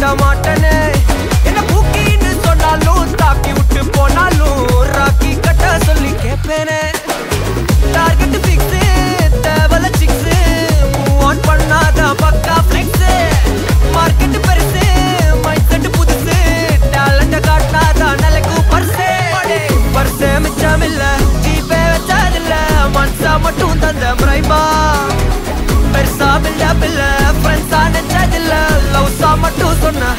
மாட்டனே என்ன பூக்கின்னு சொன்னாலும் தாக்கி விட்டு போனாலும் ராக்கி கட்ட சொல்லி கேட்பேனே டார்கெட் ஃபிக்ஸ் தேவல சிக்ஸ் மூவ் ஆன் பண்ணாத பக்கா ஃபிளெக்ஸ் மார்க்கெட் பெருசு மைண்ட் செட் புதுசு டேலண்ட காட்டினாத நிலைக்கு பர்சே மிச்சமில்ல ஜீபே வச்சதில்ல மனசா மட்டும் தந்த முறைமா பெருசா பில்டப் இல்ல ஃப்ரெண்ட்ஸா நினைச்சதில்ல லவ்ஸா மட்டும் சொன்ன